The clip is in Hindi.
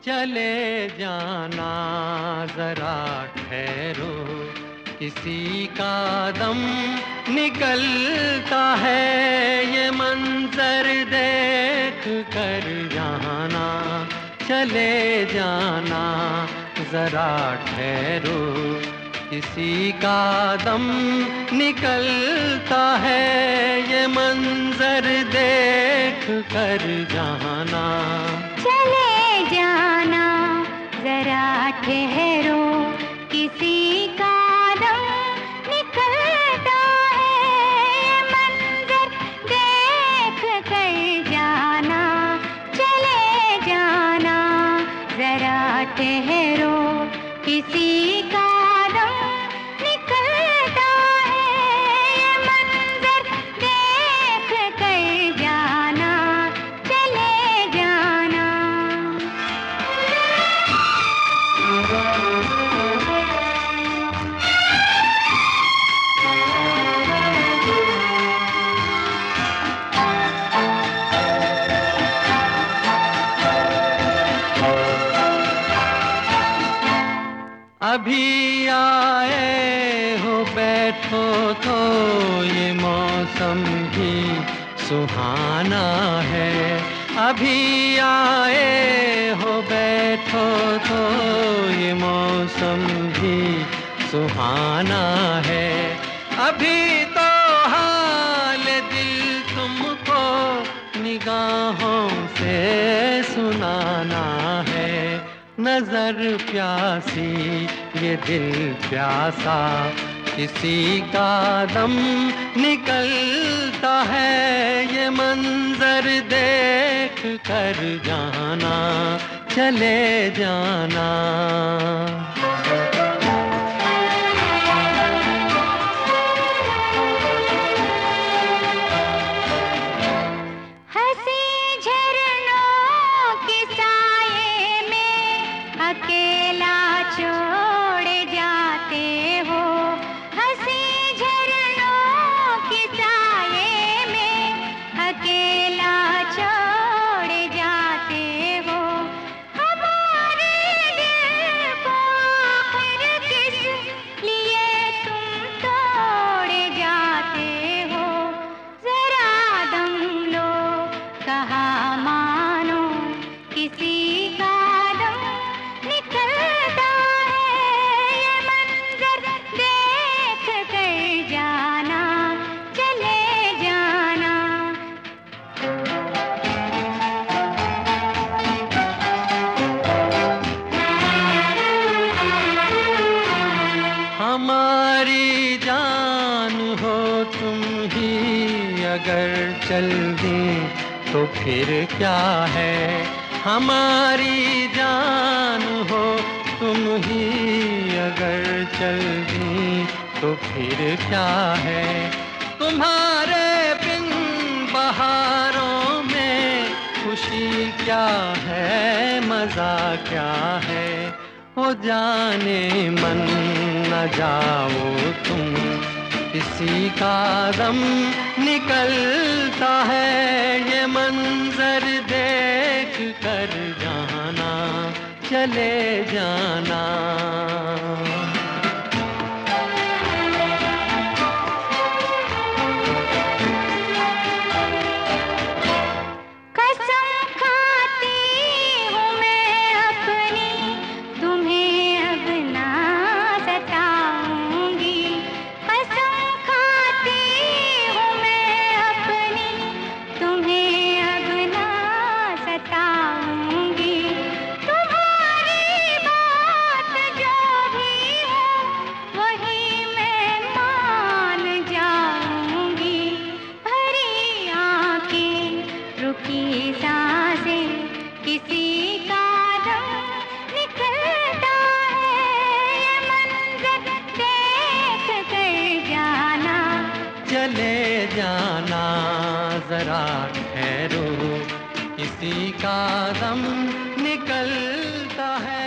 चले जाना जरा ठहरो, किसी का दम निकलता है, ये मंजर देख कर जाना। चले जाना जरा ठहरो, किसी का दम निकलता है, ये मंजर देख कर जाना। चले जाना जरा ठहरो, किसी का दम निकलता है, ये मंजर देख कर जाना। चले जाना जरा ठहरो, किसी का दम निकलता है, ये मंजर देख कर जाना। चले जाना। अभी आए हो बैठो तो ये मौसम भी सुहाना है। अभी आए हो बैठो तो ये मौसम भी सुहाना है। अभी तो हाल दिल तुमको निगाहों से सुनाना है। नजर प्यासी ये दिल प्यासा, किसी का दम निकलता है, ये मंजर देख कर जाना। चले जाना। अकेला छोड़ जाते हो, हंसी झरनों की साये में अकेला छोड़ जाते हो। हमारे दिल को आखिर किस लिए तुम तोड़ जाते हो। जरा दम लो, कहा मानो, किसी का निकलता है, ये मंजर देख कर जाना। चले जाना। हमारी जान हो तुम ही अगर चल दें तो फिर क्या है। हमारी जान हो तुम ही अगर चल दी तो फिर क्या है। तुम्हारे बिन बहारों में खुशी क्या है, मजा क्या है। हो जाने मन न जाओ तुम, किसी का दम निकलता है, ये मंजर देख कर जाना। चले जाना। कसम खाती हूँ मैं अपनी, तुम्हें अब ना सताऊंगी। कसम खाती हूँ मैं अपनी, तुम्हें अब ना सताऊंगी। तुम्हारी बात जो भी हो वही मैं मान जाऊंगी। भरी आंखें, रुकी सांसें, किसी का दम निकलता है, ये मंजर देख कर जाना। चले जाना जरा ठहरो, किसी का दम निकलता है।